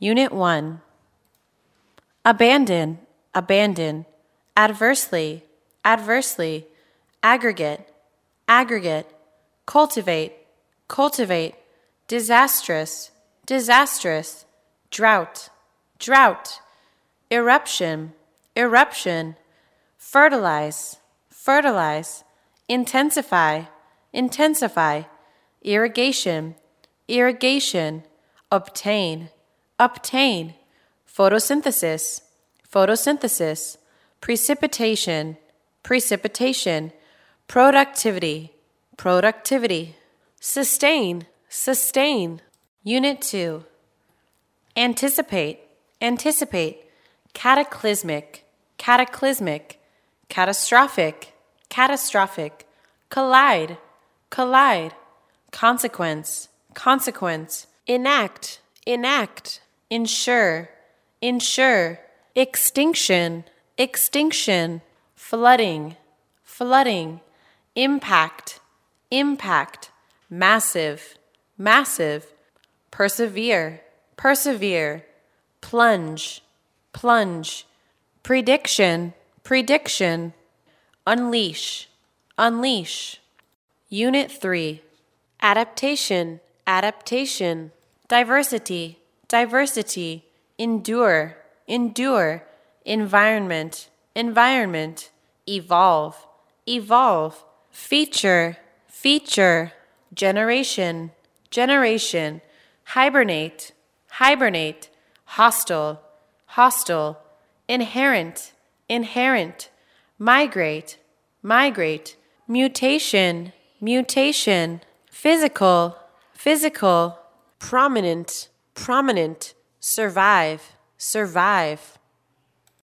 Unit 1. Abandon, abandon. Adversely, adversely. Aggregate, aggregate. Cultivate, cultivate. Disastrous, disastrous. Drought, drought. Eruption, eruption. Fertilize, fertilize. Intensify, intensify. Irrigation, irrigation. Obtain, obtain. Photosynthesis, photosynthesis. Precipitation, precipitation. Productivity, productivity. Sustain, sustain. Unit 2. Anticipate, anticipate. Cataclysmic, cataclysmic. Catastrophic, catastrophic. Collide, collide. Consequence, consequence. Enact, enact. Ensure, ensure. Extinction, extinction. Flooding, flooding. Impact, impact. Massive, massive. Persevere, persevere. Plunge, plunge. Prediction, prediction. Unleash, unleash. Unit 3. Adaptation, adaptation. Diversity, diversity. Endure, endure. Environment, environment. Evolve, evolve. Feature, feature. Generation, generation. Hibernate, hibernate. Hostile, hostile. Inherent, inherent. Migrate, migrate. Mutation, mutation. Physical, physical. Prominent, prominent. Survive, survive.